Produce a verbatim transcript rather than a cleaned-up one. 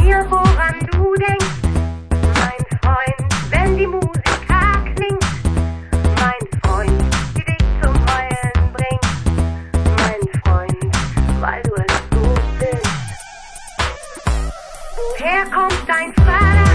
mir, woran du denkst, mein Freund, wenn die Musik klingt, mein Freund, die dich zum Heulen bringt, mein Freund, weil du es gut bist. Woher kommt dein Vater?